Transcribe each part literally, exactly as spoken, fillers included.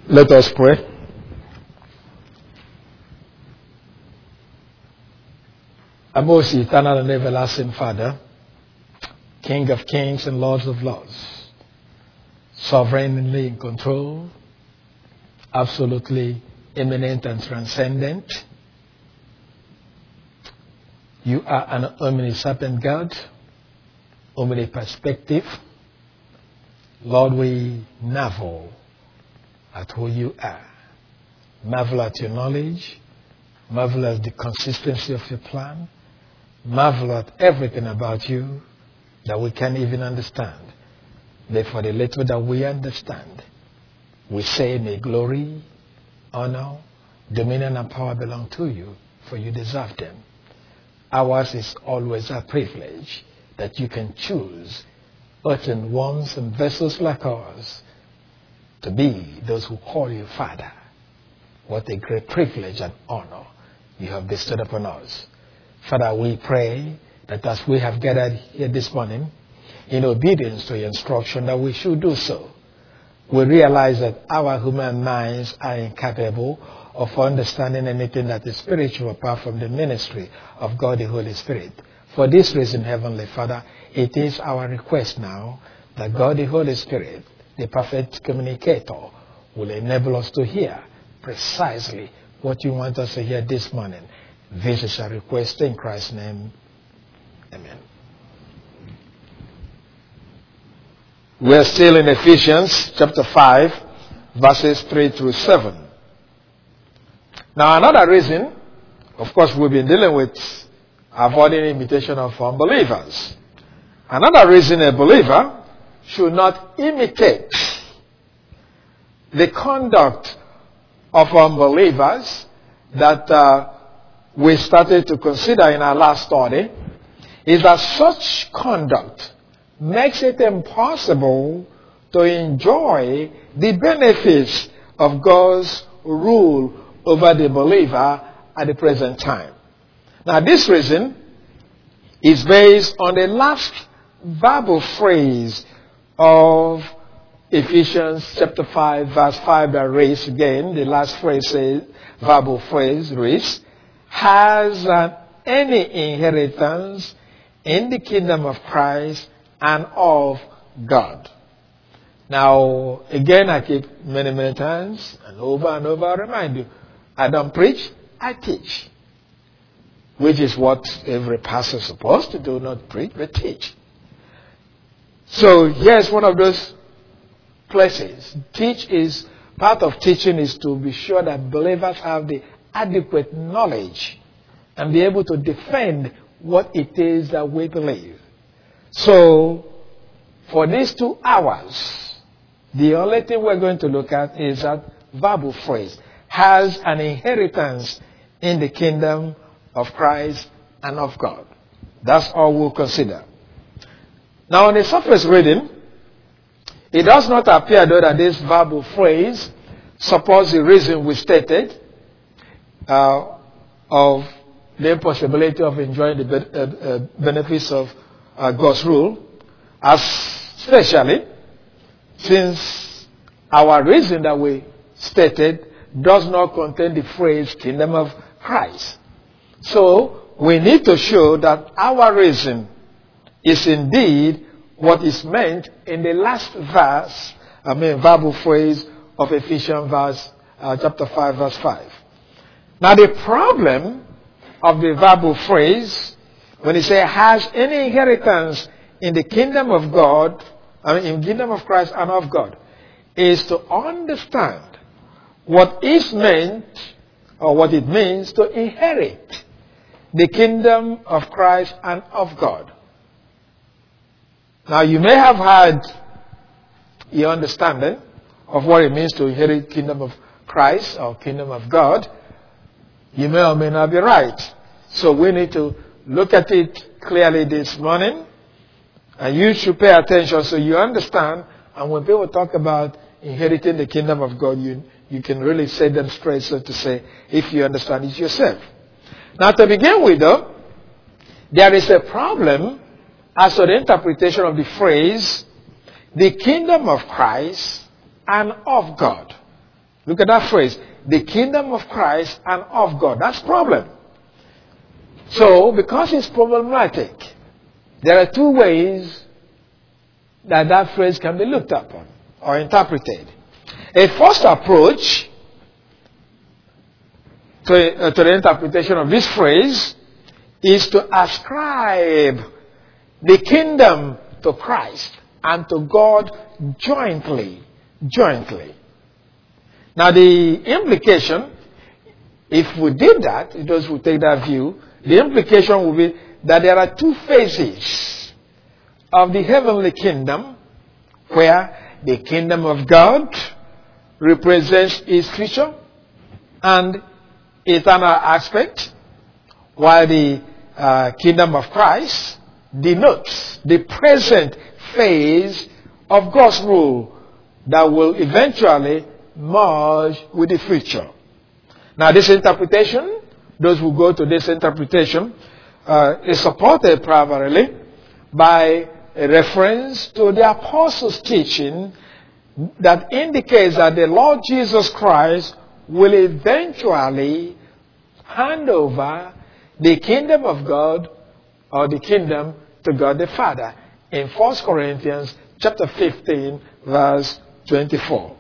Let us pray. Our most eternal and everlasting Father, King of kings and Lords of lords, sovereignly in control, absolutely immanent and transcendent. You are an omniscient God, omniperspective. Lord, we marvel at who you are. Marvel at your knowledge. Marvel at the consistency of your plan. Marvel at everything about you that we can't even understand. Therefore, the little that we understand, we say, may glory, honor, dominion, and power belong to you, for you deserve them. Ours is always a privilege that you can choose earthen ones and vessels like ours to be those who call you Father. What a great privilege and honor you have bestowed upon us. Father, we pray that as we have gathered here this morning, in obedience to your instruction that we should do so, we realize that our human minds are incapable of understanding anything that is spiritual apart from the ministry of God the Holy Spirit. For this reason, Heavenly Father, it is our request now that God the Holy Spirit, the perfect communicator, will enable us to hear precisely what you want us to hear this morning. This is our request in Christ's name. Amen. We are still in Ephesians chapter five, verses three through seven. Now, another reason, of course, we've been dealing with avoiding imitation of unbelievers. Another reason a believer should not imitate the conduct of unbelievers that uh, we started to consider in our last study is that such conduct makes it impossible to enjoy the benefits of God's rule over the believer at the present time. Now, this reason is based on the last verbal phrase of Ephesians chapter five, verse five that reads again. The last phrase says, verbal phrase reads, has uh, any inheritance in the kingdom of Christ and of God. Now, again, I keep many, many times and over and over I remind you, I don't preach, I teach. Which is what every pastor is supposed to do, not preach, but teach. So, here's one of those places. Teach is, part of teaching is to be sure that believers have the adequate knowledge and be able to defend what it is that we believe. So, for these two hours, the only thing we're going to look at is that verbal phrase, has an inheritance in the kingdom of Christ and of God. That's all we'll consider. Now, on the surface reading, it does not appear, though, that this verbal phrase supports the reason we stated uh, of the impossibility of enjoying the be- uh, uh, benefits of uh, God's rule, as especially since our reason that we stated does not contain the phrase kingdom of Christ. So, we need to show that our reason is indeed what is meant in the last verse, I mean, verbal phrase of Ephesians verse, uh, chapter five, verse five. Now, the problem of the verbal phrase, when it says, has any inheritance in the kingdom of God, I mean, in the kingdom of Christ and of God, is to understand what is meant, or what it means to inherit the kingdom of Christ and of God. Now, you may have had your understanding of what it means to inherit kingdom of Christ or kingdom of God. You may or may not be right. So we need to look at it clearly this morning. And you should pay attention so you understand. And when people talk about inheriting the kingdom of God, you, you can really say them straight, so to say, if you understand it yourself. Now, to begin with, though, there is a problem as to the interpretation of the phrase, the kingdom of Christ and of God. Look at that phrase. The kingdom of Christ and of God. That's problem. So, because it's problematic, there are two ways that that phrase can be looked upon or interpreted. A first approach to, uh, to the interpretation of this phrase is to ascribe the kingdom to Christ and to God jointly. Jointly. Now the implication, if we did that, those who take that view, the implication would be that there are two phases of the heavenly kingdom where the kingdom of God represents its future and eternal aspect, while the uh, kingdom of Christ denotes the present phase of God's rule that will eventually merge with the future. Now this interpretation, those who go to this interpretation, uh, is supported primarily by a reference to the apostles' teaching that indicates that the Lord Jesus Christ will eventually hand over the kingdom of God or the kingdom to God the Father in First Corinthians chapter fifteen verse twenty-four.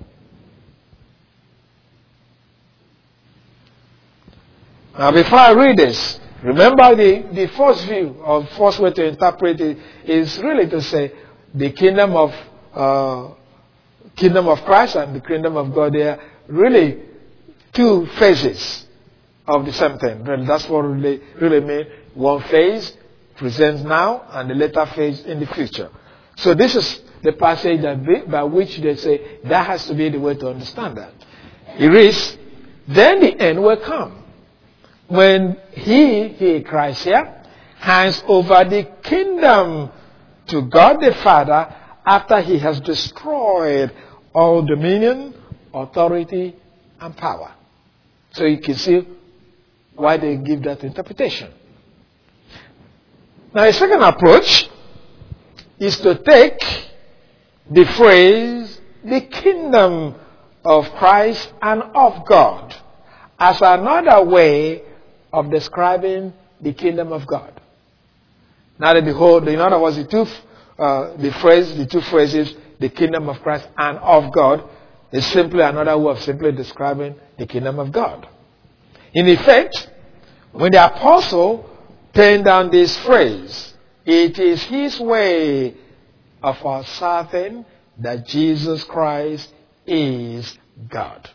Now before I read this, remember the, the first view or first way to interpret it is really to say the kingdom of uh, kingdom of Christ and the kingdom of God. They are really two phases of the same thing. That's what really really mean. One phase presents now and the later phase in the future. So this is the passage that be, by which they say that has to be the way to understand that. It reads, then the end will come when he, he, Christ here, hands over the kingdom to God the Father after he has destroyed all dominion, authority, and power. So you can see why they give that interpretation. Now a second approach is to take the phrase, the kingdom of Christ and of God, as another way of describing the kingdom of God. Now that behold, in other words, the two, uh, the phrase, the two phrases, the kingdom of Christ and of God, is simply another way of simply describing the kingdom of God. In effect, when the apostle penned down this phrase, it is his way of asserting that Jesus Christ is God.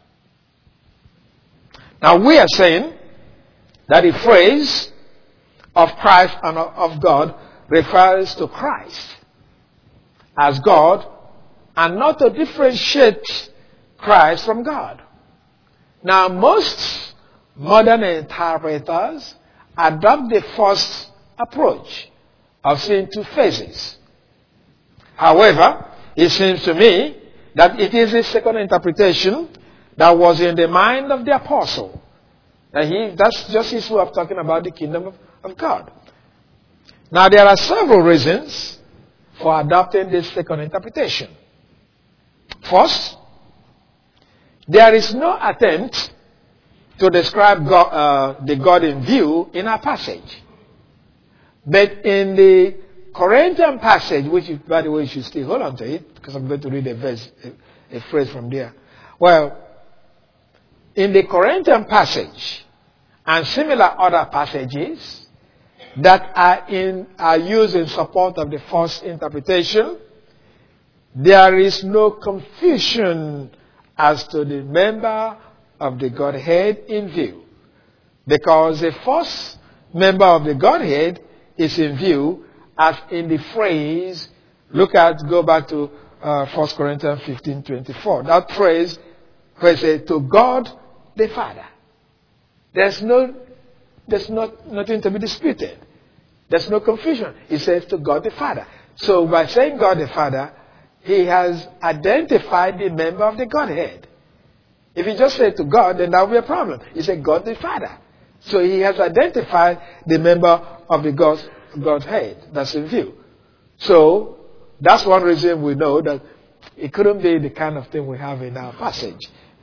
Now we are saying that the phrase of Christ and of God refers to Christ as God and not to differentiate Christ from God. Now most modern interpreters adopt the first approach of seeing two phases. However, it seems to me that it is the second interpretation that was in the mind of the apostle. That he, that's just his way of talking about the kingdom of, of God. Now there are several reasons for adopting this second interpretation. First, there is no attempt to describe God, uh, the God in view in our passage. But in the Corinthian passage, which is, by the way, you should still hold on to it, because I'm going to read a verse, a, a phrase from there. Well, in the Corinthian passage and similar other passages that are in are used in support of the first interpretation, there is no confusion as to the member of the Godhead in view, because the first member of the Godhead is in view as in the phrase, look at, go back to uh, First Corinthians fifteen twenty-four. That phrase where it says, to God the Father. There's no, there's not, nothing to be disputed. There's no confusion. It says to God the Father. So by saying God the Father, he has identified the member of the Godhead. If he just said to God, then that would be a problem. He said God the Father. So he has identified the member of the God, Godhead that's in view. So that's one reason we know that it couldn't be the kind of thing we have in our passage.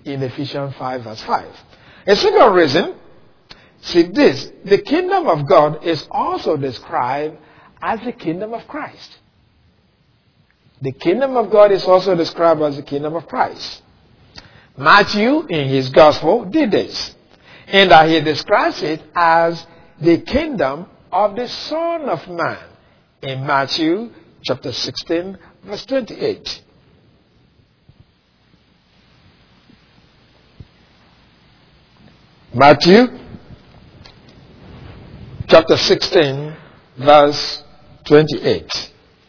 in Ephesians five verse five. A second reason, see this, the kingdom of God is also described as the kingdom of Christ. The kingdom of God is also described as the kingdom of Christ. Matthew, in his gospel, did this. And that he describes it as the kingdom of the Son of Man. In Matthew chapter sixteen, verse twenty-eight. Matthew chapter sixteen, verse twenty-eight.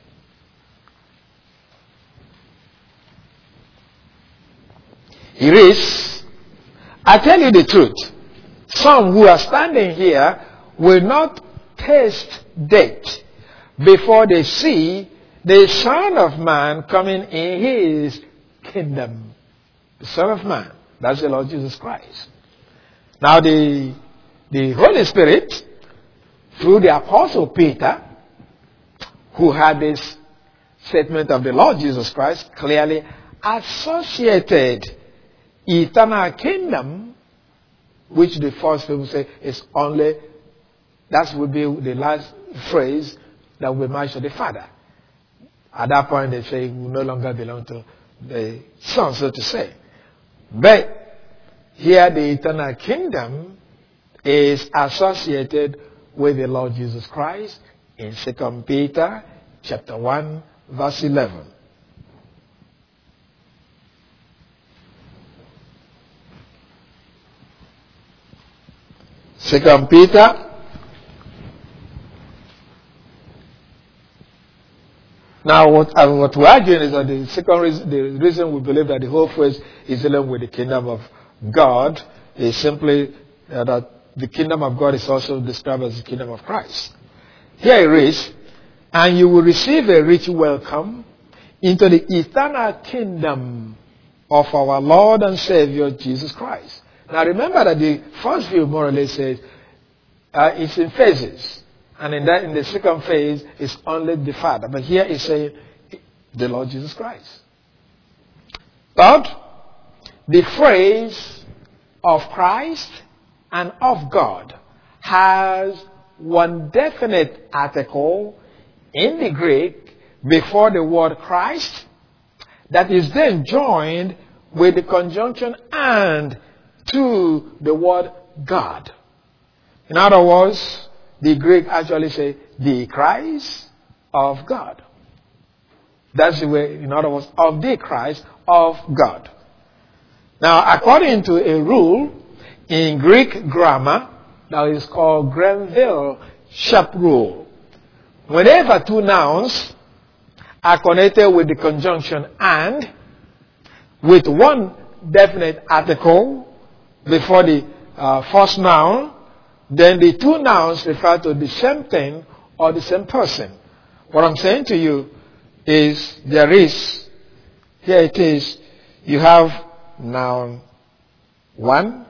He reads, I tell you the truth, some who are standing here will not taste death before they see the Son of Man coming in his kingdom. The Son of Man, that's the Lord Jesus Christ. Now the, the Holy Spirit, through the Apostle Peter, who had this statement of the Lord Jesus Christ, clearly associated eternal kingdom, which the first people say is only, that would be the last phrase that will match to the Father. At that point they say it will no longer belong to the Son, so to say. But here the eternal kingdom is associated with the Lord Jesus Christ in Second Peter chapter one verse eleven. Second Peter Now, what, uh, what we're arguing is that the second reason, the reason we believe that the whole phrase is dealing with the kingdom of God is simply uh, that the kingdom of God is also described as the kingdom of Christ. Here it reads, and you will receive a rich welcome into the eternal kingdom of our Lord and Savior Jesus Christ. Now remember that the first view more or less says uh, it's in phases. And in that, in the second phase, it's only the Father. But here it's saying the Lord Jesus Christ. But the phrase of Christ and of God has one definite article in the Greek before the word Christ that is then joined with the conjunction and to the word God. In other words, the Greek actually say the Christ of God. That's the way, in other words, of the Christ of God. Now, according to a rule in Greek grammar that is called Granville-Sharp rule, whenever two nouns are connected with the conjunction and, with one definite article before the uh, first noun, then the two nouns refer to the same thing or the same person. What I'm saying to you is there is, here it is, you have noun one,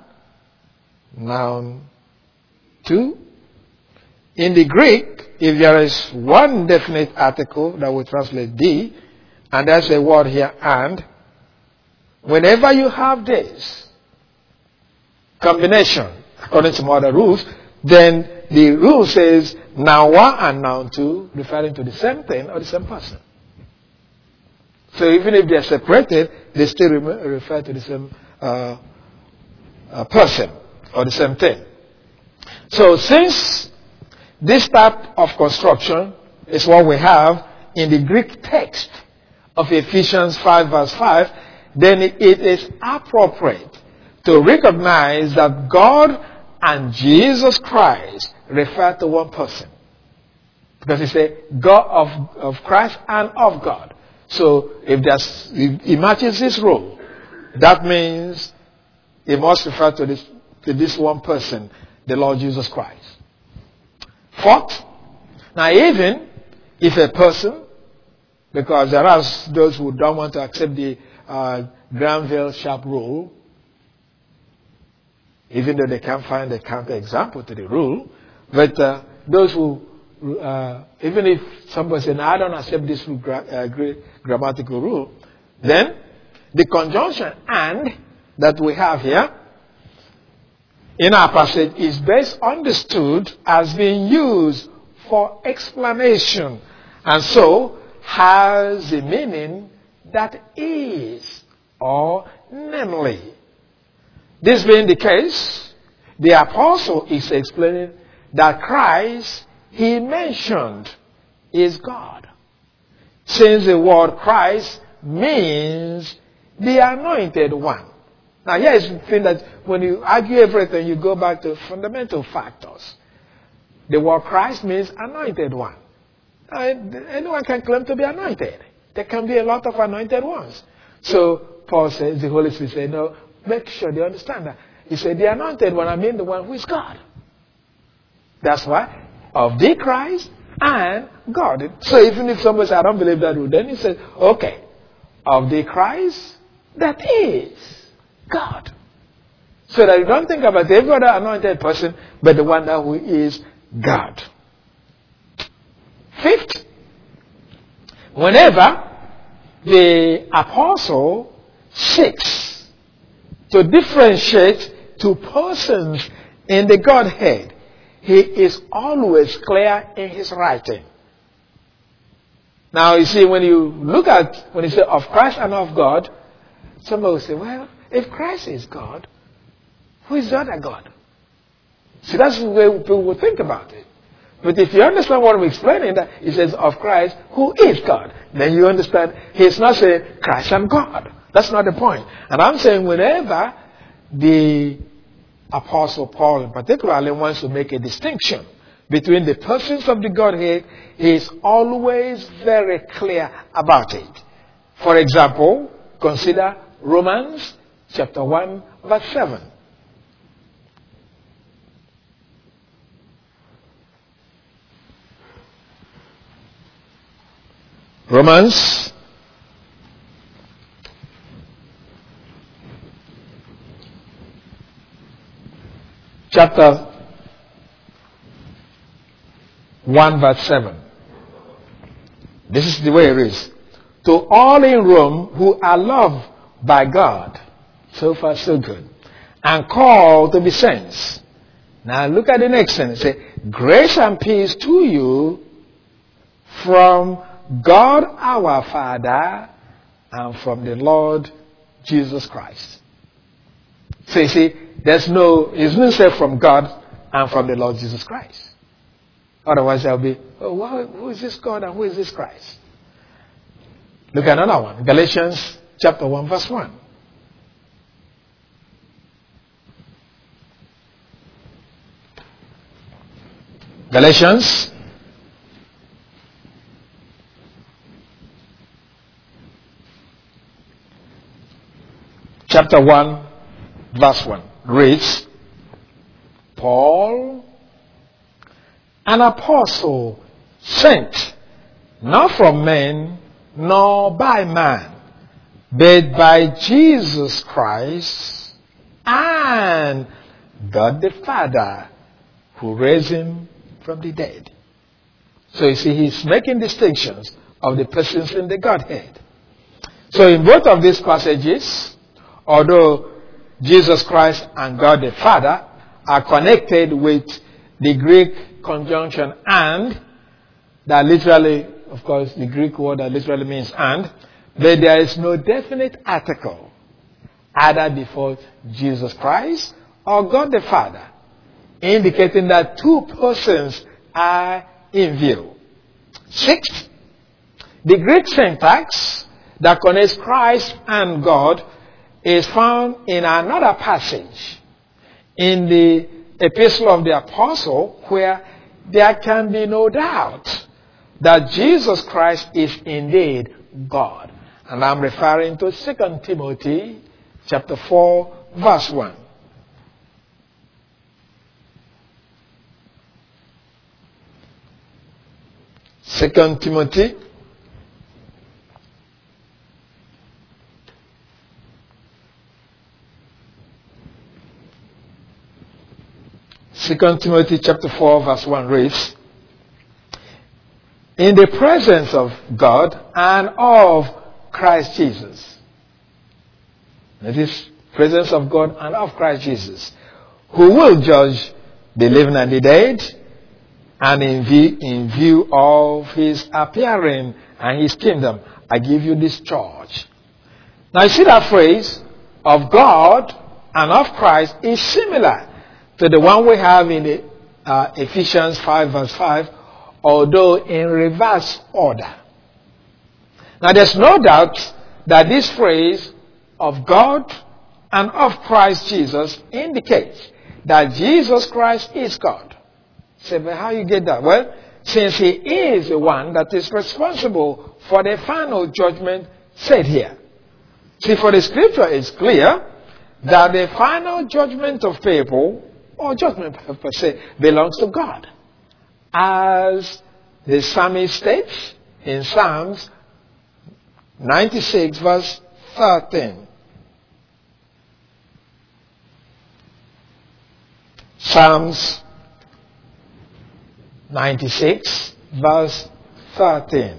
noun two. In the Greek, if there is one definite article that will translate the, and there's a word here and, whenever you have this combination, according to some other rules, then the rule says noun one and noun two referring to the same thing or the same person. So even if they're separated, they still refer to the same uh, uh, person or the same thing. So since this type of construction is what we have in the Greek text of Ephesians five verse five, then it is appropriate to recognize that God and Jesus Christ refer to one person. Because he said God of, of Christ and of God. So if there's, if it matches this rule, that means it must refer to this, to this one person, the Lord Jesus Christ. Fourth, now even if a person, because there are those who don't want to accept the uh, Granville-Sharp rule, even though they can't find a counter example to the rule, but uh, those who, uh, even if somebody says, no, I don't accept this gra- uh, grammatical rule, then the conjunction and that we have here in our passage is best understood as being used for explanation, and so has a meaning that is, or namely. This being the case, the apostle is explaining that Christ he mentioned is God, since the word Christ means the anointed one. Now here is the thing that when you argue everything, you go back to fundamental factors. The word Christ means anointed one. And anyone can claim to be anointed. There can be a lot of anointed ones. So Paul says, the Holy Spirit said, no, make sure they understand that. He said, the anointed one, I mean the one who is God. That's why, of the Christ and God. So even if somebody says, I don't believe that rule, then he says, okay, of the Christ that is God. So that you don't think about every other anointed person, but the one that who is God. Fifth, whenever the apostle seeks to differentiate two persons in the Godhead, he is always clear in his writing. Now you see, when you look at, when you say of Christ and of God, somebody will say, well, if Christ is God, who is the other God? See, that's the way people will think about it. But if you understand what I'm explaining, that it says of Christ, who is God, then you understand he's not saying Christ and God. That's not the point. And I'm saying whenever the Apostle Paul particularly wants to make a distinction between the persons of the Godhead, he is always very clear about it. For example, consider Romans chapter one, verse seven. Romans chapter one verse seven. This is the way it is. To all in Rome who are loved by God, so far so good, and called to be saints. Now look at the next sentence. Say, grace and peace to you from God our Father and from the Lord Jesus Christ. So you see, there's no, it's not said from God and from the Lord Jesus Christ. Otherwise there'll be, oh, who is this God and who is this Christ? Look at another one. Galatians chapter one verse one. Galatians chapter one verse one reads, Paul, an apostle, sent not from men nor by man, but by Jesus Christ and God the Father who raised him from the dead. So you see, he's making distinctions of the persons in the Godhead. So in both of these passages, although Jesus Christ and God the Father are connected with the Greek conjunction and, that literally, of course, the Greek word that literally means and, but there is no definite article either before Jesus Christ or God the Father, indicating that two persons are in view. Sixth, the Greek syntax that connects Christ and God is found in another passage in the Epistle of the Apostle, where there can be no doubt that Jesus Christ is indeed God. And I'm referring to Second Timothy chapter four verse one. Second Timothy Second Timothy chapter four verse one reads, in the presence of God and of Christ Jesus. That is, presence of God and of Christ Jesus, who will judge the living and the dead, and in view, in view of his appearing and his kingdom, I give you this charge. Now you see that phrase of God and of Christ is similar to the one we have in the, uh, Ephesians five verse five, although in reverse order. Now there's no doubt that this phrase of God and of Christ Jesus indicates that Jesus Christ is God. Say, but how you get that? Well, since he is the one that is responsible for the final judgment said here. See, for the scripture is clear that the final judgment of people, or judgment per se, belongs to God. As the psalmist states in Psalms ninety-six verse thirteen. Psalms ninety-six verse thirteen.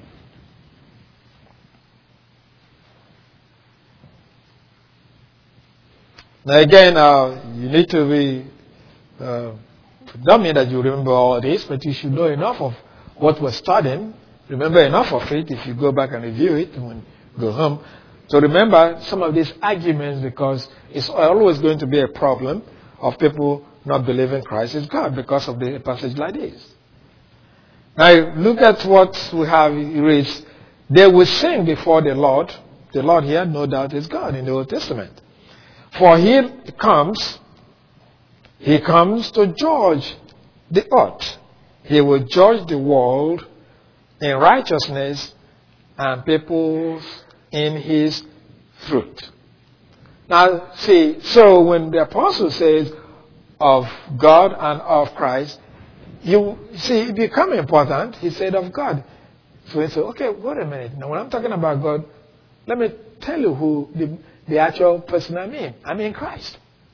Now again, uh, you need to be, uh, don't mean that you remember all this, but you should know enough of what we're studying. Remember enough of it if you go back and review it when you go home. So remember some of these arguments, because it's always going to be a problem of people not believing Christ is God because of the passage like this. Now look at what we have read. They will sing before the Lord. The Lord here, no doubt, is God in the Old Testament. For he comes, he comes to judge the earth. He will judge the world in righteousness and peoples in his truth. Now see, so when the apostle says of God and of Christ, you see it become important. He said of God. So he said, okay, wait a minute. Now when I'm talking about God, let me tell you who the, the actual person I mean. I mean Christ.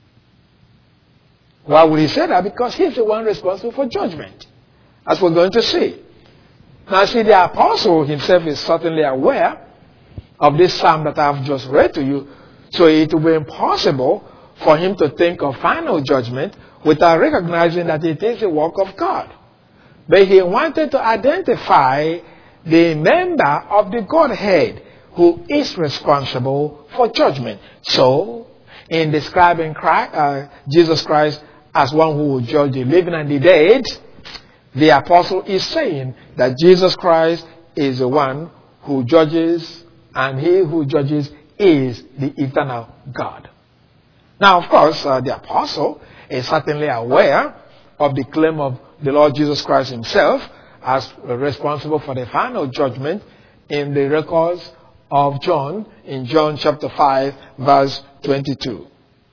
Why would he say that? Because he's the one responsible for judgment, as we're going to see. Now see, the apostle himself is certainly aware of this psalm that I've just read to you. So it will be impossible for him to think of final judgment without recognizing that it is the work of God. But he wanted to identify the member of the Godhead who is responsible for judgment. So, in describing Christ, uh, Jesus Christ as one who will judge the living and the dead, the apostle is saying that Jesus Christ is the one who judges, and he who judges is the eternal God. Now, of course, uh, the apostle is certainly aware of the claim of the Lord Jesus Christ himself as responsible for the final judgment in the records of John, in John chapter five, verse twenty-two.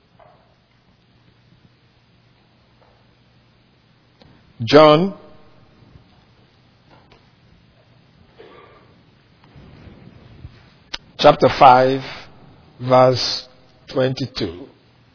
John chapter five, verse twenty-two.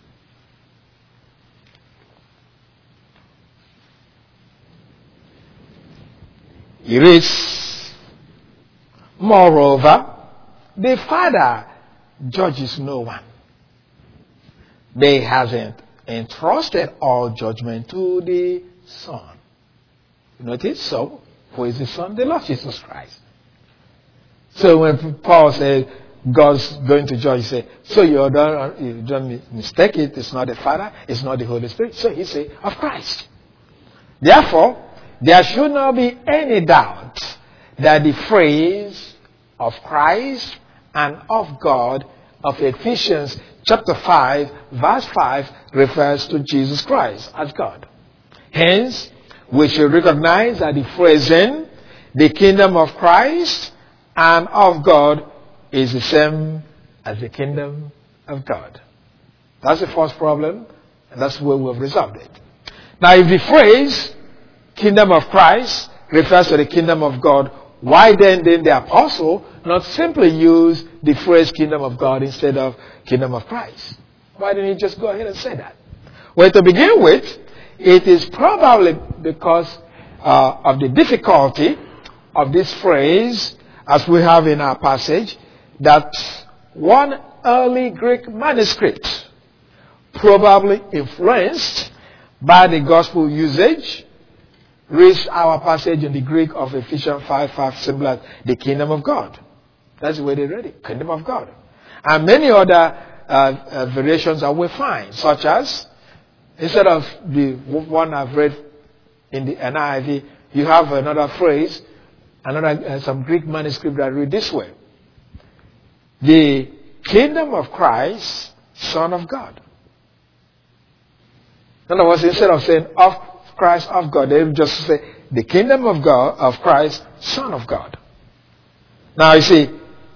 It reads, moreover, the Father judges no one. They hasn't entrusted all judgment to the Son. Notice, so, who is the Son? The Lord Jesus Christ. So when Paul said God's going to judge, he said, so you don't, you don't mistake it, it's not the Father, it's not the Holy Spirit. So he said, of Christ. Therefore, there should not be any doubt that the phrase of Christ and of God of Ephesians chapter five, verse five refers to Jesus Christ as God. Hence, we should recognize that the phrasing, the kingdom of Christ and of God, is the same as the kingdom of God. That's the first problem, and that's where we've resolved it. Now, if the phrase kingdom of Christ refers to the kingdom of God, why then did the apostle not simply use the phrase kingdom of God instead of kingdom of Christ? Why didn't he just go ahead and say that? Well, to begin with, it is probably because uh, of the difficulty of this phrase, as we have in our passage, that one early Greek manuscripts, probably influenced by the gospel usage, reads our passage in the Greek of Ephesians five five, similar to the kingdom of God. That's the way they read it, kingdom of God. And many other uh, uh, variations that we find, such as, instead of the one I've read in the N I V, you have another phrase, another uh, some Greek manuscript that read this way: the kingdom of Christ, Son of God. In other words, instead of saying of Christ, of God, they just say the kingdom of God, of Christ, Son of God. Now you see,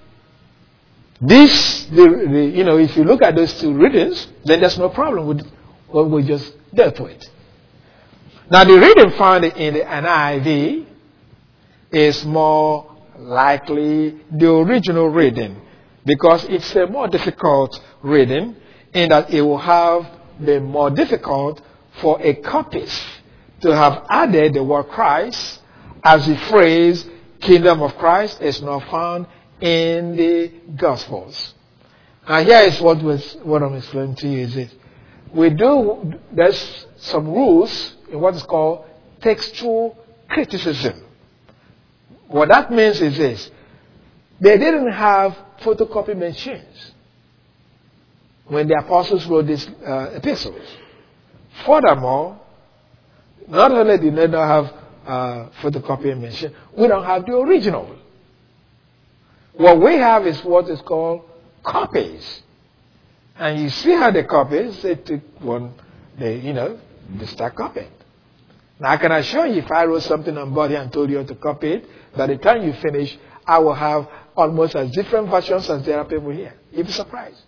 this, the, the, you know, if you look at those two readings, then there's no problem with what we just dealt with. Now the reading found in the N I V is more likely the original reading, because it's a more difficult reading in that it will have been more difficult for a copyist to have added the word Christ, as the phrase kingdom of Christ is not found in the Gospels. Now here is what was what I'm explaining to you is this. We do, there's some rules in what is called textual criticism. What that means is this: they didn't have photocopy machines when the apostles wrote these uh, epistles. Furthermore, not only did they not have uh, photocopy machine, we don't have the original. What we have is what is called copies. And you see how the copies, they take one, they, you know, they start copying. Now I can assure you, if I wrote something on board here and told you to copy it, by the time you finish, I will have almost as different versions as there are people here. You'll be surprised.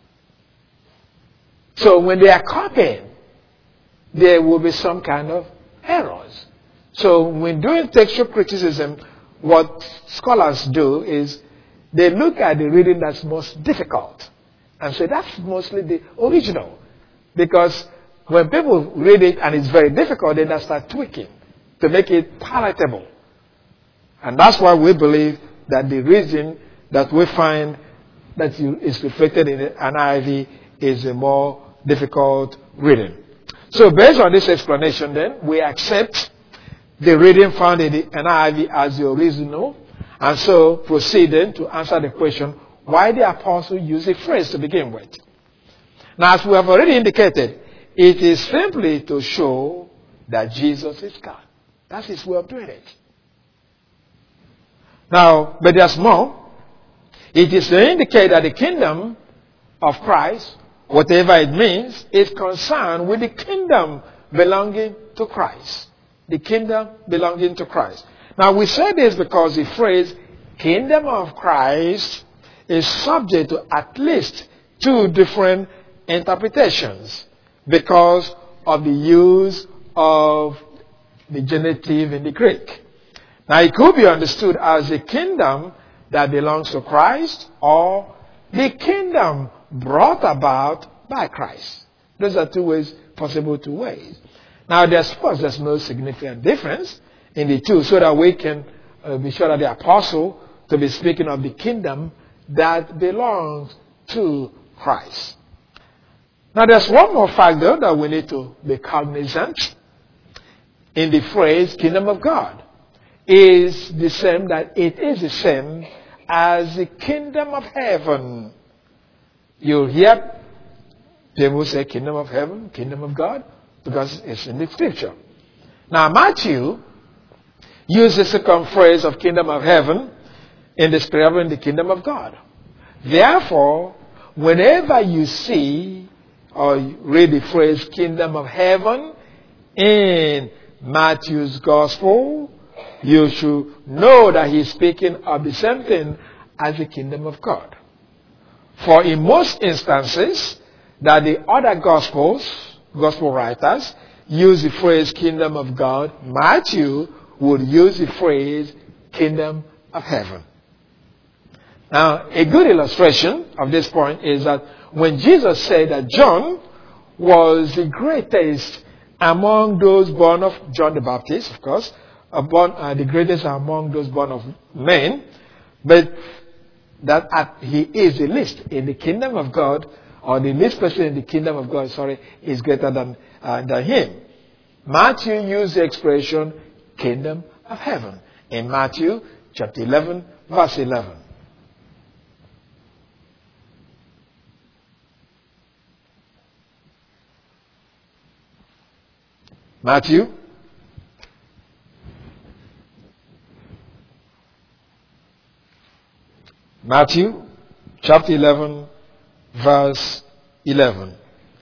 So when they are copying, there will be some kind of errors. So when doing textual criticism, what scholars do is they look at the reading that's most difficult and say that's mostly the original. Because when people read it and it's very difficult, then they start tweaking to make it palatable. And that's why we believe that the reason that we find that is reflected in the N I V is a more difficult reading. So based on this explanation then, we accept the reading found in the N I V as the original, and so proceeding to answer the question, why the apostle used a phrase to begin with. Now, as we have already indicated, it is simply to show that Jesus is God. That's his way of doing it. Now, but there's more. It is to indicate that the kingdom of Christ, whatever it means, is concerned with the kingdom belonging to Christ. The kingdom belonging to Christ. Now we say this because the phrase kingdom of Christ is subject to at least two different interpretations because of the use of the genitive in the Greek. Now it could be understood as a kingdom that belongs to Christ or the kingdom brought about by Christ. Those are two ways, possible two ways. Now there's, of course, there's no significant difference in the two, so that we can uh, be sure that the apostle to be speaking of the kingdom that belongs to Christ. Now there's one more factor that we need to be cognizant in the phrase kingdom of God. Is the same, that it is the same as the kingdom of heaven. You'll hear people say kingdom of heaven, kingdom of God, because it's in the scripture. Now Matthew uses the second phrase of kingdom of heaven in describing the kingdom of God. Therefore, whenever you see or read the phrase kingdom of heaven in Matthew's gospel, you should know that he's speaking of the same thing as the kingdom of God. For in most instances that the other gospels, gospel writers, use the phrase kingdom of God, Matthew would use the phrase kingdom of heaven. Now, a good illustration of this point is that when Jesus said that John was the greatest among those born of John the Baptist, of course, born, uh, the greatest among those born of men, but that at, he is the least in the kingdom of God, or the least person in the kingdom of God, sorry, is greater than, uh, than him. Matthew used the expression kingdom of heaven in Matthew chapter eleven, verse eleven. Matthew Matthew chapter eleven, verse eleven.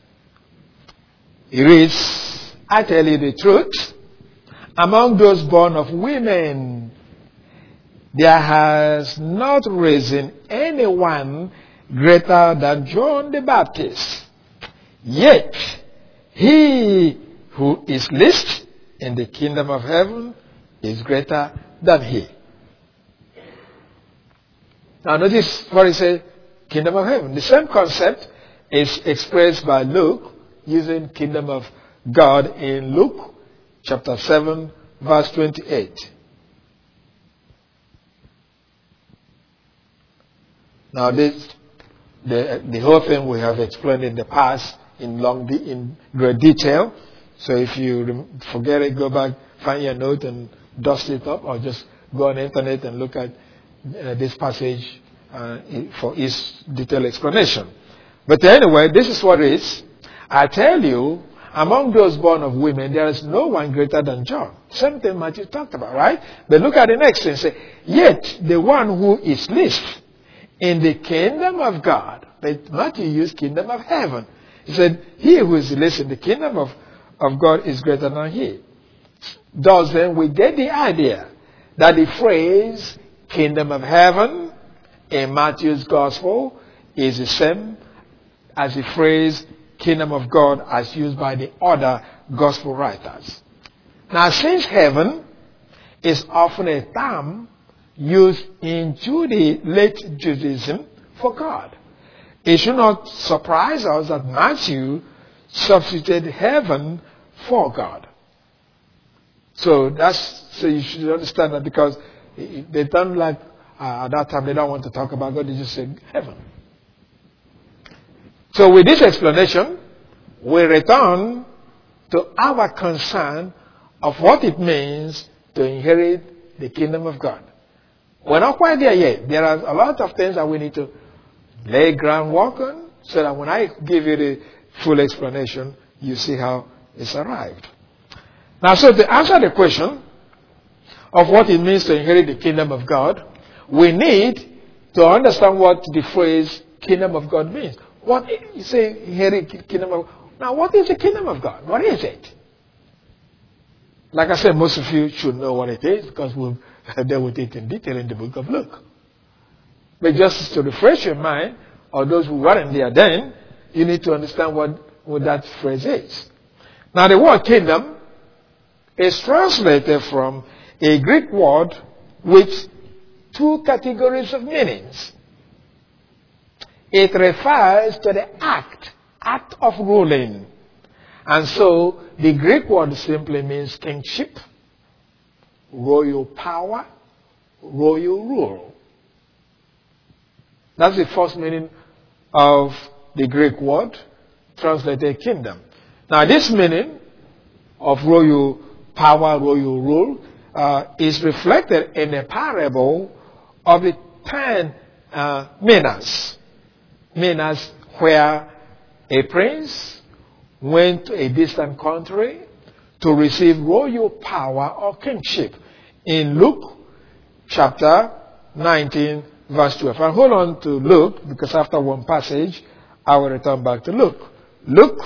It reads, I tell you the truth, among those born of women, there has not risen anyone greater than John the Baptist. Yet, he who is least in the kingdom of heaven is greater than he. Now notice what he said, kingdom of heaven. The same concept is expressed by Luke using kingdom of God in Luke chapter seven, verse twenty-eight. Now this, the, the whole thing we have explained in the past in long, de- in great detail. So if you forget it, go back, find your note and dust it up, or just go on the internet and look at uh, this passage uh, for its detailed explanation. But anyway, this is what it is. I tell you, among those born of women, there is no one greater than John. Same thing Matthew talked about, right? But look at the next thing. Say, yet the one who is least in the kingdom of God, but Matthew used kingdom of heaven. He said, he who is least in the kingdom of, of God is greater than he. Thus then we get the idea that the phrase kingdom of heaven in Matthew's gospel is the same as the phrase kingdom of God as used by the other gospel writers. Now, since heaven is often a term used in Jude- late Judaism for God, it should not surprise us that Matthew substituted heaven for God. So that's so you should understand that, because they don't like uh, at that time they don't want to talk about God. They just say heaven. So with this explanation, we return to our concern of what it means to inherit the kingdom of God. We're not quite there yet. There are a lot of things that we need to lay groundwork on, so that when I give you the full explanation, you see how it's arrived. Now, so to answer the question of what it means to inherit the kingdom of God, we need to understand what the phrase kingdom of God means. What you say inherit kingdom of God? Now, what is the kingdom of God? What is it? Like I said, most of you should know what it is, because we'll deal with it in detail in the book of Luke. But just to refresh your mind, or those who weren't there then, you need to understand what, what that phrase is. Now, the word kingdom is translated from a Greek word with two categories of meanings. It refers to the act, act of ruling. And so the Greek word simply means kingship, royal power, royal rule. That's the first meaning of the Greek word translated kingdom. Now this meaning of royal power, royal rule uh, is reflected in a parable of the ten uh, minas. Minas, where a prince went to a distant country to receive royal power or kingship. In Luke chapter nineteen, verse twelve. And hold on to Luke, because after one passage, I will return back to Luke. Luke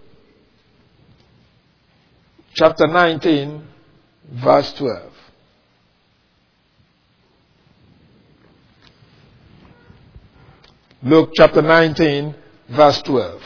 chapter nineteen, verse twelve. Luke chapter nineteen, verse twelve.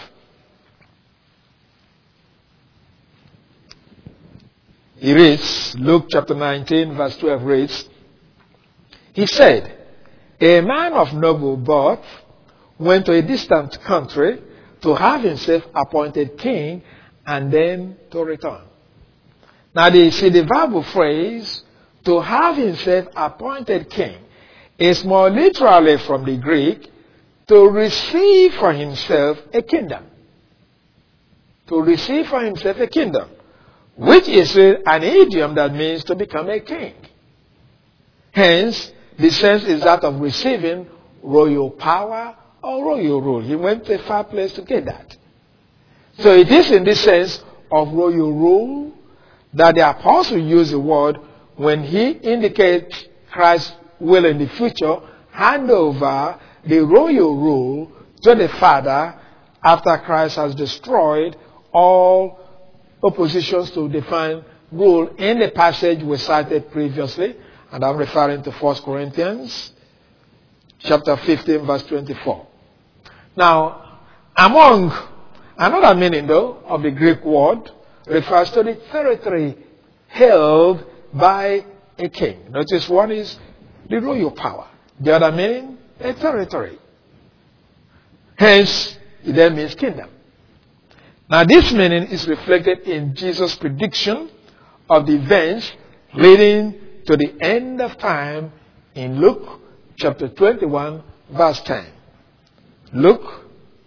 It reads, Luke chapter nineteen, verse twelve reads, he said, a man of noble birth went to a distant country to have himself appointed king and then to return. Now, they see the verbal phrase, to have himself appointed king, is more literally from the Greek to receive for himself a kingdom. To receive for himself a kingdom, which is an idiom that means to become a king. Hence, the sense is that of receiving royal power or royal rule. He went to a far place to get that. So it is in this sense of royal rule that the apostle used the word when he indicates Christ will in the future hand over the royal rule to the Father after Christ has destroyed all oppositions to divine rule in the passage we cited previously, and I'm referring to First Corinthians chapter fifteen verse twenty-four. Now, among another meaning though of the Greek word refers to the territory held by a king. Notice one is the royal power. The other meaning, a territory. Hence, it then means kingdom. Now this meaning is reflected in Jesus' prediction of the events leading to the end of time in Luke chapter twenty-one verse ten. Luke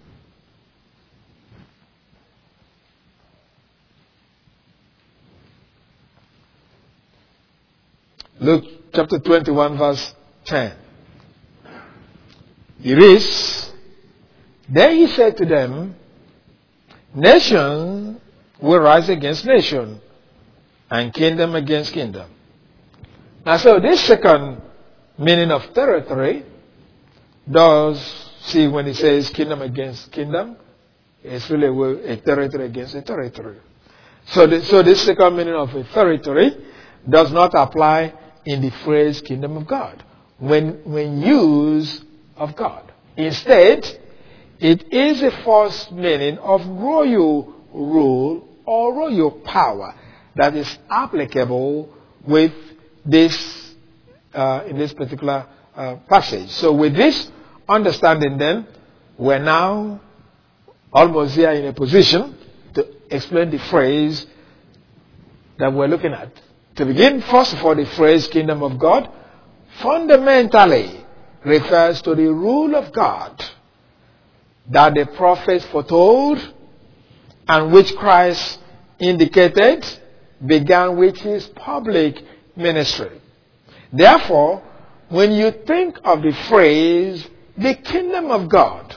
Luke chapter twenty-one verse ten. It is, then he said to them, nation will rise against nation, and kingdom against kingdom. Now, so this second meaning of territory does, see when it says kingdom against kingdom, it's really a territory against a territory. So, the, so this second meaning of a territory does not apply in the phrase kingdom of God when, when used of God. Instead, it is a false meaning of royal rule or royal power that is applicable with this, uh, in this particular uh, passage. So with this understanding then, we're now almost here in a position to explain the phrase that we're looking at. To begin, first of all, the phrase kingdom of God fundamentally refers to the rule of God that the prophets foretold and which Christ indicated began with his public ministry. Therefore, when you think of the phrase the kingdom of God,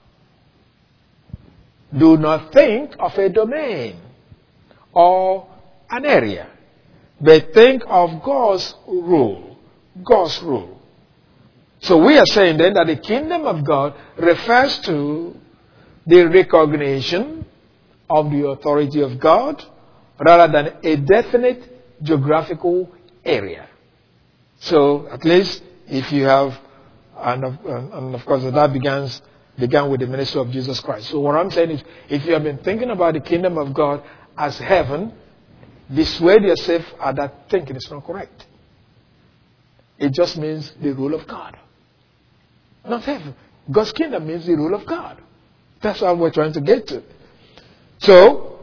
do not think of a domain or an area, but think of God's rule. God's rule. So we are saying then that the kingdom of God refers to the recognition of the authority of God rather than a definite geographical area. So at least if you have, and of, and of course that begins, began with the ministry of Jesus Christ. So what I'm saying is, if you have been thinking about the kingdom of God as heaven, dissuade yourself at that thinking is not correct. It just means the rule of God. Not heaven. God's kingdom means the rule of God. That's what we're trying to get to. So,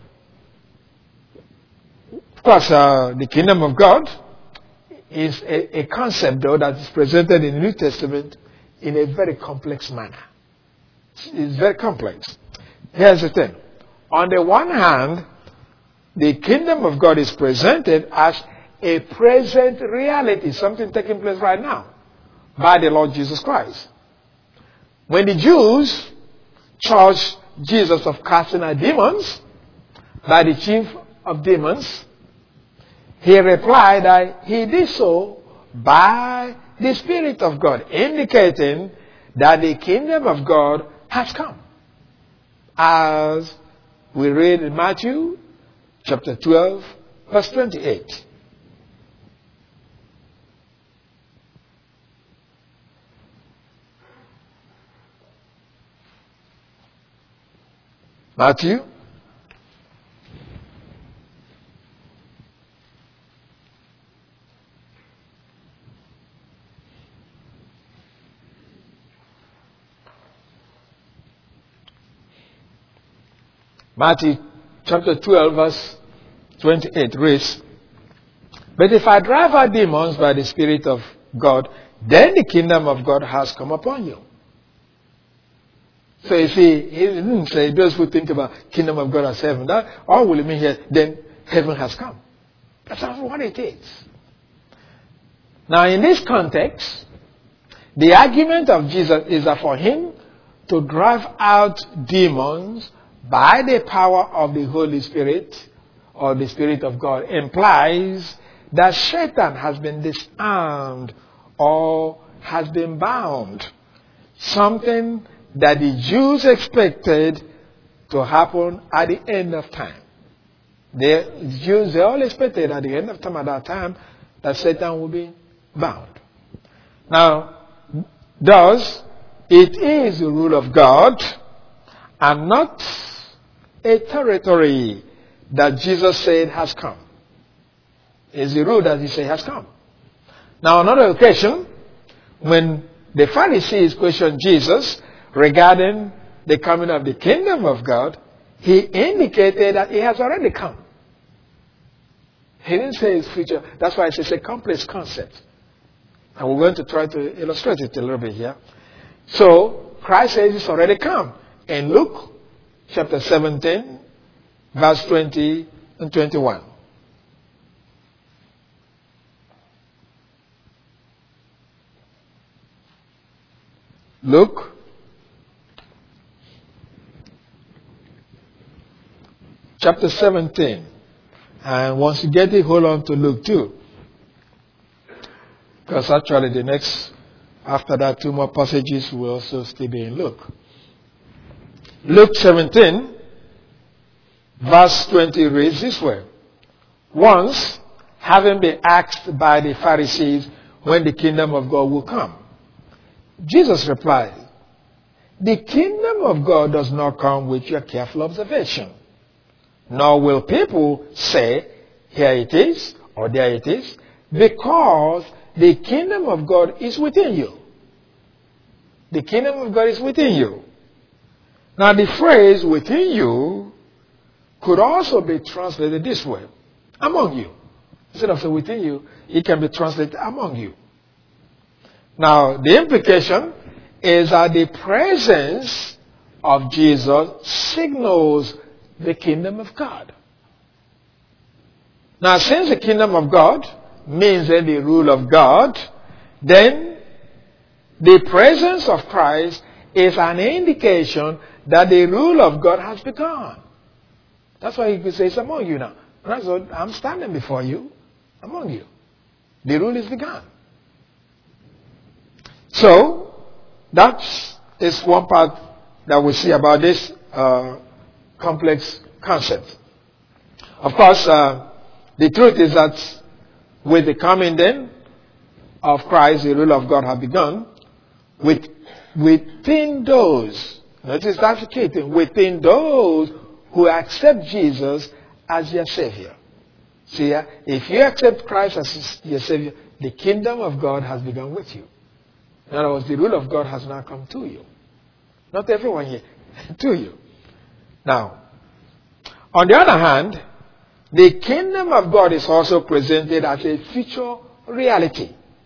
of course, uh, the kingdom of God is a, a concept, though, that is presented in the New Testament in a very complex manner. It's very complex. Here's the thing. On the one hand, the kingdom of God is presented as a present reality, something taking place right now by the Lord Jesus Christ. When the Jews charged Jesus of casting out demons by the chief of demons, he replied that he did so by the Spirit of God, indicating that the kingdom of God has come. As we read in Matthew chapter twelve, verse twenty-eight. Matthew Matthew chapter twelve verse twenty-eight reads, but if I drive out demons by the Spirit of God, then the kingdom of God has come upon you. So you see, he didn't say those who think about kingdom of God as heaven. That all will mean here, then heaven has come. That's not what it is. Now in this context, the argument of Jesus is that for him to drive out demons by the power of the Holy Spirit or the Spirit of God implies that Satan has been disarmed or has been bound. Something that the Jews expected to happen at the end of time. The Jews, they all expected at the end of time, at that time, that Satan will be bound. Now, thus, it is the rule of God and not a territory that Jesus said has come. It's the rule that he said has come. Now, on another occasion, when the Pharisees questioned Jesus regarding the coming of the kingdom of God, he indicated that it has already come. He didn't say it's future. That's why it's a complex concept. And we're going to try to illustrate it a little bit here. So, Christ says it's already come. In Luke chapter seventeen, verse twenty and twenty-one. Luke chapter seventeen. And once you get it, hold on to Luke two. Because actually the next, after that, two more passages will also still be in Luke. Luke seventeen, verse twenty reads this way. Once, having been asked by the Pharisees when the kingdom of God will come, Jesus replied, the kingdom of God does not come with your careful observation. Nor will people say, here it is, or there it is, because the kingdom of God is within you. The kingdom of God is within you. Now the phrase within you could also be translated this way, among you. Instead of saying within you, it can be translated among you. Now the implication is that the presence of Jesus signals the kingdom of God. Now, since the kingdom of God means that the rule of God, then the presence of Christ is an indication that the rule of God has begun. That's why he could say it's among you now. So I'm standing before you, among you. The rule is begun. So, that is one part that we see about this uh, complex concept. Of course, uh, the truth is that with the coming then of Christ, the rule of God has begun. With, within those, notice that's the key thing, within those who accept Jesus as their Savior. See, uh, if you accept Christ as your Savior, the kingdom of God has begun with you. In other words, the rule of God has now come to you. Not everyone here, to you. Now, on the other hand, the kingdom of God is also presented as a future reality.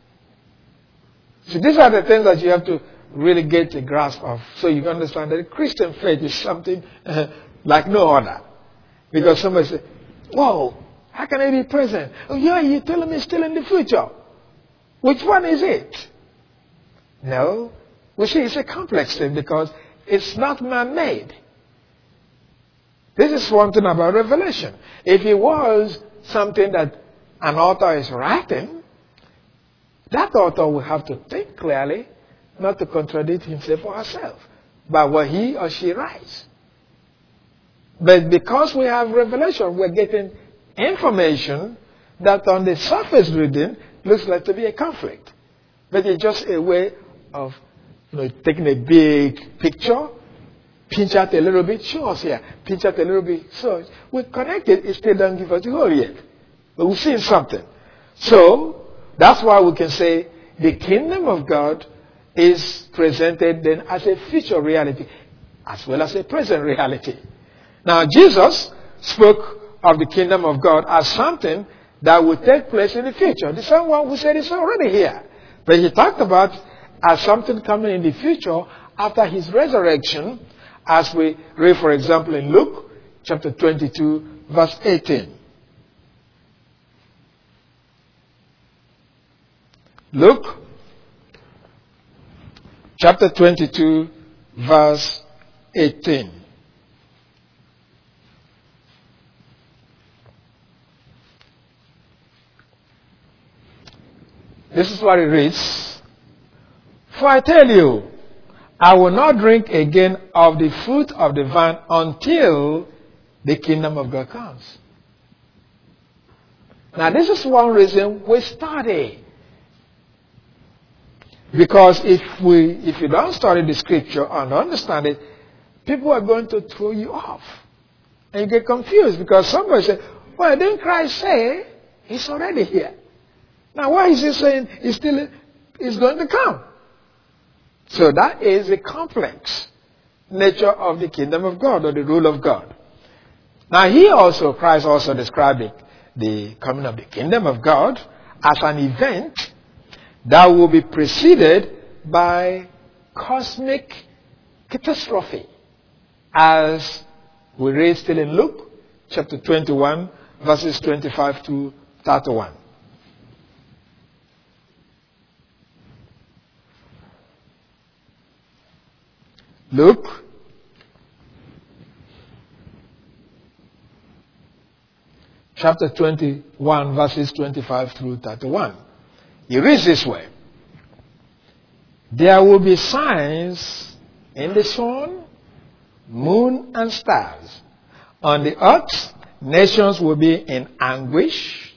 So these are the things that you have to really get a grasp of, so you can understand that the Christian faith is something uh, like no other. Because somebody says, whoa, how can it be present? Oh yeah, you're telling me it's still in the future. Which one is it? No. We see it's a complex thing because it's not man-made. This is one thing about Revelation. If it was something that an author is writing, that author will have to think clearly, not to contradict himself or herself, by what he or she writes. But because we have Revelation, we're getting information that on the surface reading looks like to be a conflict. But it's just a way of, you know, taking a big picture, pinch out a little bit, show us here, pinch out a little bit, so we connect it, it still doesn't give us the whole yet. But we've seen something. So, that's why we can say the kingdom of God is presented then as a future reality, as well as a present reality. Now, Jesus spoke of the kingdom of God as something that will take place in the future. The same one we said is already here. But he talked about as something coming in the future after his resurrection, as we read, for example, in Luke chapter twenty-two, verse eighteen. Luke chapter twenty-two, verse eighteen. This is what it reads. For I tell you, I will not drink again of the fruit of the vine until the kingdom of God comes. Now this is one reason we study. Because if we, if you don't study the scripture and understand it, people are going to throw you off. And you get confused because somebody says, well, didn't Christ say he's already here? Now why is he saying he's still is going to come? So that is the complex nature of the kingdom of God or the rule of God. Now he also, Christ also described it, the coming of the kingdom of God as an event that will be preceded by cosmic catastrophe. As we read still in Luke chapter twenty-one, verses twenty-five to thirty-one. Luke chapter twenty-one, verses twenty-five through thirty-one. It reads this way. There will be signs in the sun, moon, and stars. On the earth, nations will be in anguish.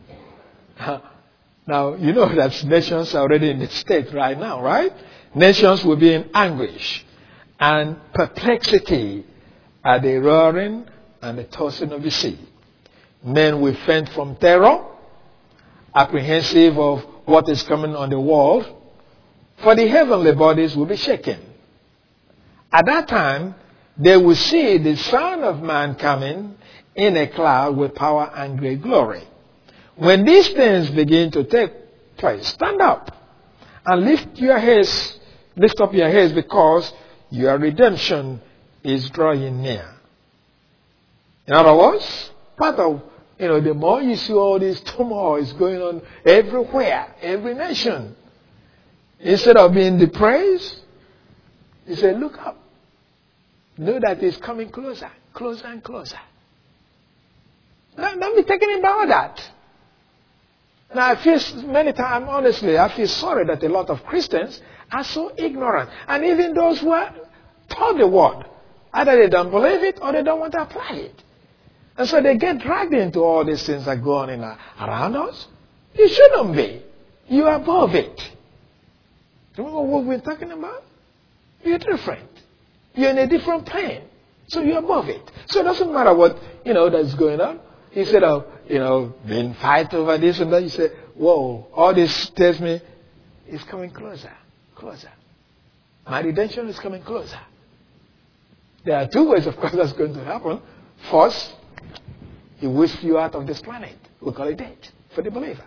Now, you know that nations are already in the state right now, right? Nations will be in anguish and perplexity at the roaring and the tossing of the sea. Men will faint from terror, apprehensive of what is coming on the world, for the heavenly bodies will be shaken. At that time, they will see the Son of Man coming in a cloud with power and great glory. When these things begin to take place, stand up and lift your heads, lift up your heads, because your redemption is drawing near. In other words, part of, you know, the more you see all this turmoil is going on everywhere, every nation, instead of being depressed, you say, look up. Know that it's coming closer, closer and closer. Don't, don't be taken about that. Now, I feel many times, honestly, I feel sorry that a lot of Christians are so ignorant. And even those who are taught the word, either they don't believe it or they don't want to apply it. And so they get dragged into all these things that go on in, uh, around us. You shouldn't be. You are above it. Remember what we're talking about? You're different. You're in a different plane. So you're above it. So it doesn't matter what, you know, that's going on. Instead of, you know, being fight over this and that, you say, whoa, all this tells me it's coming closer, closer. My redemption is coming closer. There are two ways, of course, that's going to happen. First, he whisks you out of this planet. We call it death for the believer.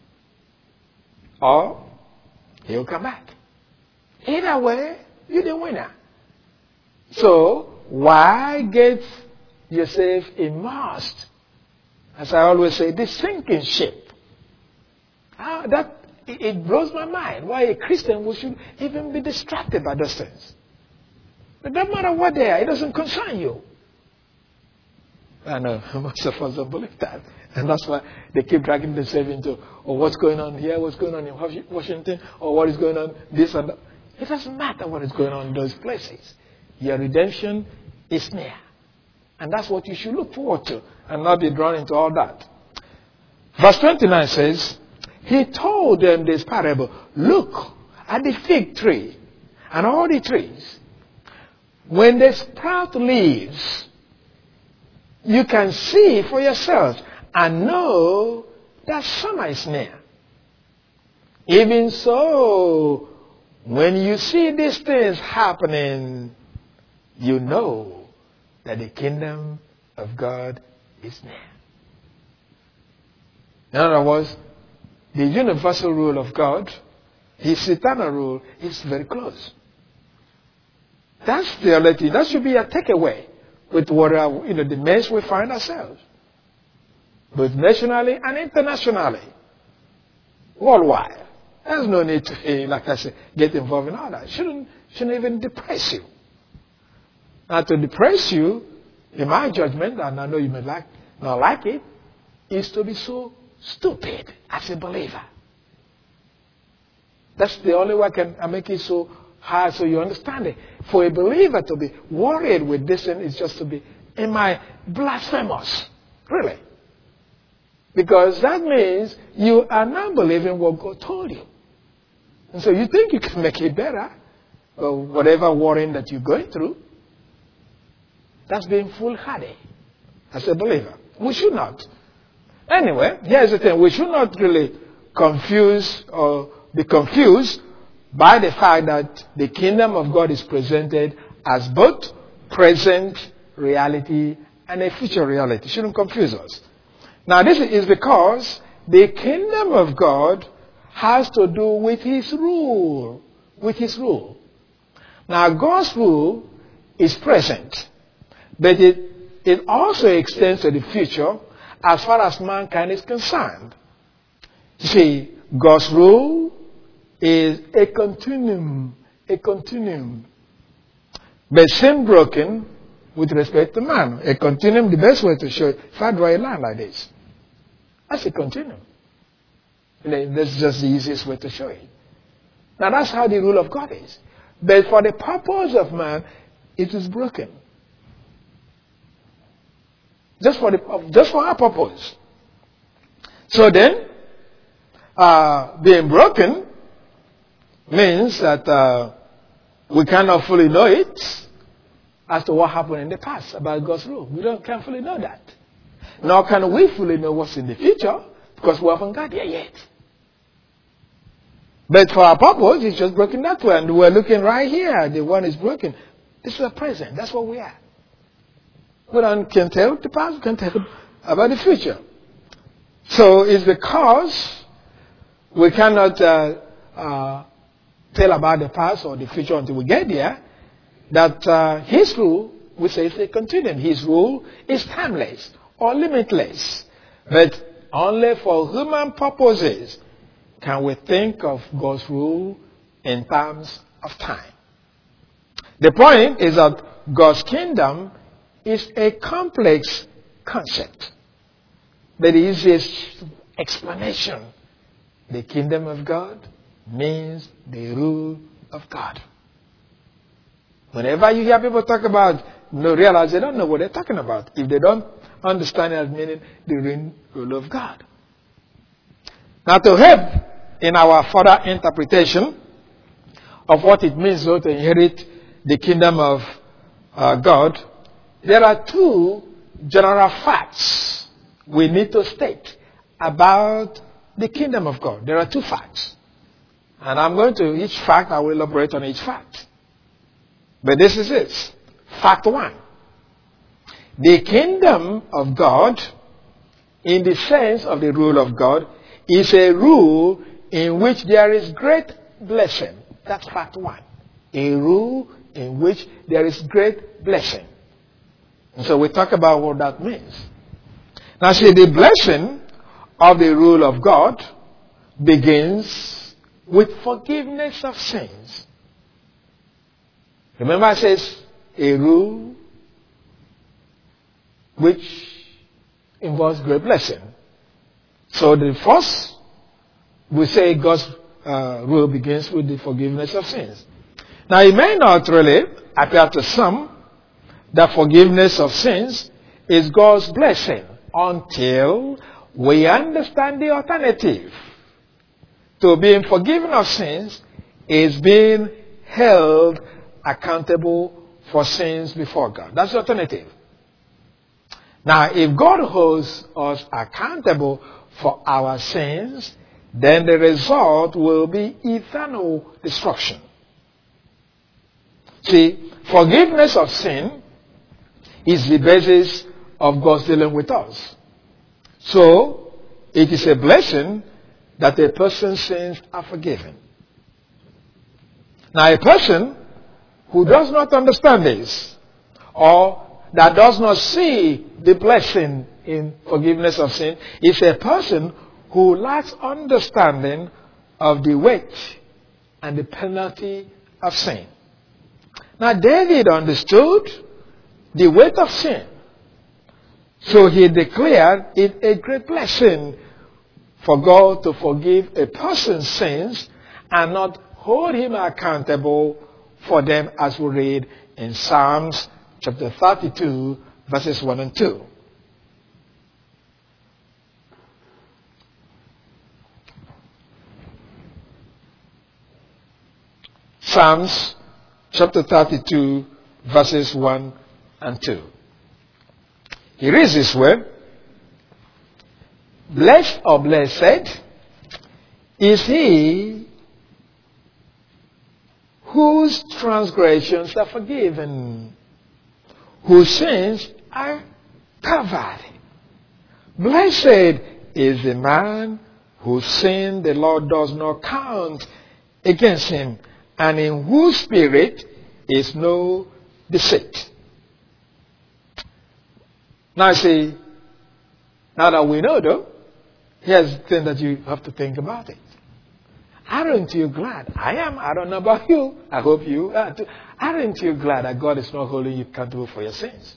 Or he'll come back. Either way, you're the winner. So, why get yourself immersed? As I always say, this sinking ship. Ah, that, it, it blows my mind why a Christian should even be distracted by those things. It doesn't matter what they are, it doesn't concern you. I know, most of us don't believe that. And that's why they keep dragging themselves into, oh, what's going on here, what's going on in Washington, or what is going on this and that. It doesn't matter what is going on in those places. Your redemption is near. And that's what you should look forward to and not be drawn into all that. Verse twenty-nine says, he told them this parable, look at the fig tree and all the trees. When they sprout leaves, you can see for yourselves and know that summer is near. Even so, when you see these things happening, you know that the kingdom of God is near. In other words, the universal rule of God His eternal rule is very close. That's the reality. That should be a takeaway with whatever, you know, the mess we find ourselves. Both nationally and internationally. Worldwide. There's no need to, like I said, get involved in all that. It shouldn't, shouldn't even depress you. Now, to depress you, in my judgment, and I know you may like, not like it, is to be so stupid as a believer. That's the only way I can I make it so hard so you understand it. For a believer to be worried with this thing is just to be, am I blasphemous? Really? Because that means you are not believing what God told you. And so you think you can make it better, but whatever worrying that you're going through, that's being foolhardy as a believer. We should not. Anyway, here's the thing. We should not really confuse or be confused by the fact that the kingdom of God is presented as both present reality and a future reality. It shouldn't confuse us. Now, this is because the kingdom of God has to do with His rule. With His rule. Now, God's rule is present, but it, it also extends to the future as far as mankind is concerned. You see, God's rule is a continuum, a continuum. But sin broken with respect to man. A continuum, the best way to show it, if I draw a line like this, that's a continuum. You know, that's just the easiest way to show it. Now that's how the rule of God is. But for the purpose of man, it is broken. Just for the, just for our purpose. So then, uh, being broken means that uh, we cannot fully know it as to what happened in the past about God's rule. We don't can't fully know that. Nor can we fully know what's in the future because we haven't got there yet. But for our purpose, it's just broken that way. And we're looking right here. The one is broken. This is the present. That's what we are. We don't can tell the past, we can tell about the future. So it's because we cannot uh, uh, tell about the past or the future until we get there, that uh, His rule, we say, is a continuum. His rule is timeless or limitless. But only for human purposes can we think of God's rule in terms of time. The point is that God's kingdom is a complex concept. But the easiest explanation, the kingdom of God means the rule of God. Whenever you hear people talk about, no, realize they don't know what they're talking about if they don't understand it as meaning the rule of God. Now, to help in our further interpretation of what it means, though, to inherit the kingdom of uh, God, there are two general facts we need to state about the kingdom of God. There are two facts. And I'm going to each fact, I will elaborate on each fact. But this is it. Fact one. The kingdom of God, in the sense of the rule of God, is a rule in which there is great blessing. That's fact one. A rule in which there is great blessing. And so we talk about what that means. Now see, the blessing of the rule of God begins with forgiveness of sins. Remember it says a rule which involves great blessing. So the first, we say God's uh, rule begins with the forgiveness of sins. Now it may not really appear to some that forgiveness of sins is God's blessing until we understand the alternative. To being forgiven of sins is being held accountable for sins before God. That's the alternative. Now, if God holds us accountable for our sins, then the result will be eternal destruction. See, forgiveness of sin is the basis of God's dealing with us. So, it is a blessing that a person's sins are forgiven. Now, a person who does not understand this, or that does not see the blessing in forgiveness of sin, is a person who lacks understanding of the weight and the penalty of sin. Now, David understood the weight of sin, so he declared it a great blessing for God to forgive a person's sins and not hold him accountable for them, as we read in Psalms chapter thirty-two, verses one and two. Psalms chapter thirty-two, verses one and two. He reads this way: Blessed or blessed is he whose transgressions are forgiven, whose sins are covered. Blessed is the man whose sin the Lord does not count against him, and in whose spirit is no deceit. Now I see, now that we know though, here's the thing that you have to think about it. Aren't you glad? I am. I don't know about you. I hope you are too. Aren't you glad that God is not holding you accountable for your sins?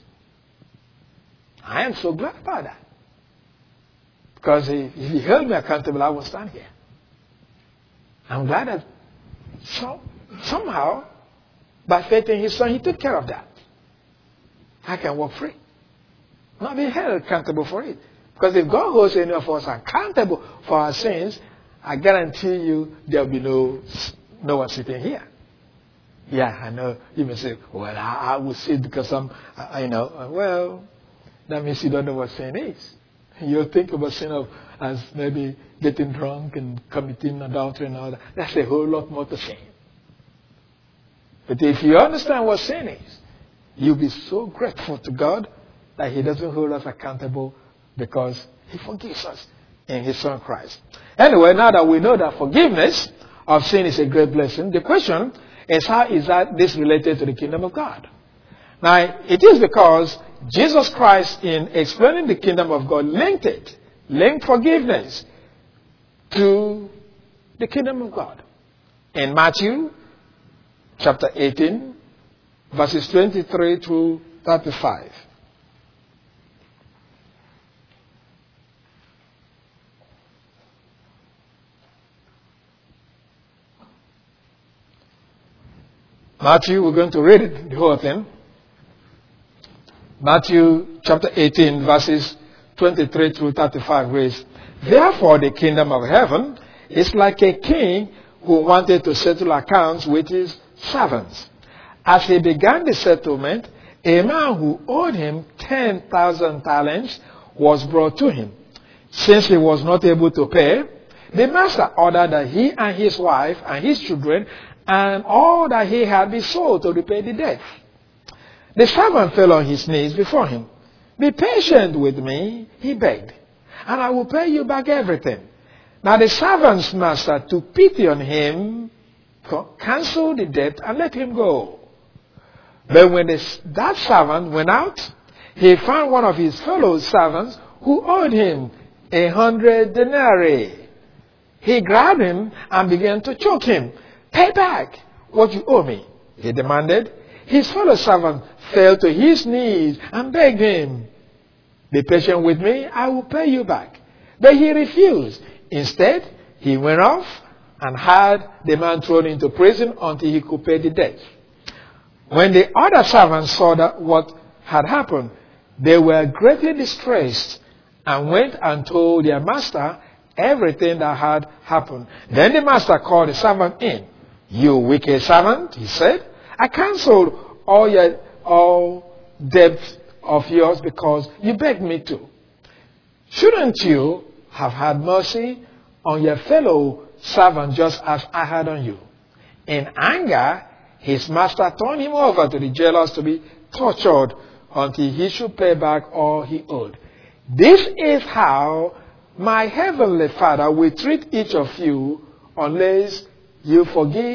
I am so glad about that. Because if He held me accountable, I would stand here. I'm glad that so, somehow, by faith in His Son, He took care of that. I can walk free. Not being held accountable for it. Because if God holds any of us accountable for our sins, I guarantee you there will be no, no one sitting here. Yeah, I know. You may say, well, I, I will sit because I'm, I, you know, well, that means you don't know what sin is. You think about sin of, as maybe getting drunk and committing adultery and all that. That's a whole lot more to sin. But if you understand what sin is, you'll be so grateful to God that He doesn't hold us accountable because He forgives us in His Son Christ. Anyway, now that we know that forgiveness of sin is a great blessing, the question is, how is that this related to the kingdom of God? Now, it is because Jesus Christ, in explaining the kingdom of God, linked it, linked forgiveness to the kingdom of God. In Matthew chapter eighteen, verses twenty-three to thirty-five. Matthew, we're going to read it, the whole thing. Matthew chapter eighteen, verses twenty-three through thirty-five reads, Therefore the kingdom of heaven is like a king who wanted to settle accounts with his servants. As he began the settlement, a man who owed him ten thousand talents was brought to him. Since he was not able to pay, the master ordered that he and his wife and his children and all that he had be sold to repay the debt. The servant fell on his knees before him. Be patient with me, he begged, and I will pay you back everything. Now the servant's master took pity on him, canceled the debt, and let him go. But when this, that servant went out, he found one of his fellow servants who owed him a hundred denarii. He grabbed him and began to choke him. Pay back what you owe me, he demanded. His fellow servant fell to his knees and begged him, Be patient with me, I will pay you back. But he refused. Instead, he went off and had the man thrown into prison until he could pay the debt. When the other servants saw that what had happened, they were greatly distressed and went and told their master everything that had happened. Then the master called the servant in. You wicked servant, he said, I cancelled all your all debt of yours because you begged me to. Shouldn't you have had mercy on your fellow servant just as I had on you? In anger, his master turned him over to the jailers to be tortured until he should pay back all he owed. This is how my heavenly Father will treat each of you unless you forgive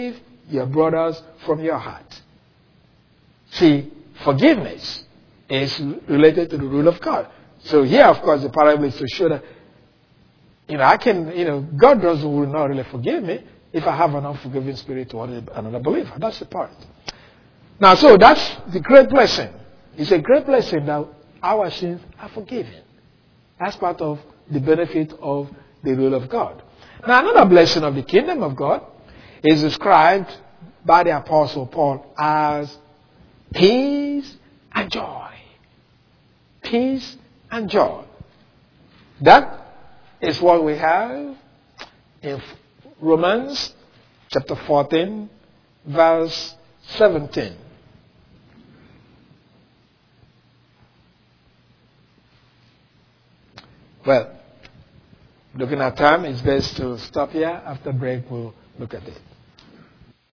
your brothers from your heart. See, forgiveness is related to the rule of God. So here, of course, the parable is to show that, you know, I can, you know, God doesn't will not really forgive me if I have an unforgiving spirit toward another believer. That's the part. Now, so that's the great blessing. It's a great blessing that our sins are forgiven. That's part of the benefit of the rule of God. Now, another blessing of the kingdom of God is described by the Apostle Paul as peace and joy. Peace and joy. That is what we have in Romans chapter fourteen, verse seventeen. Well, looking at time, it's best to stop here. After break, we'll look at it.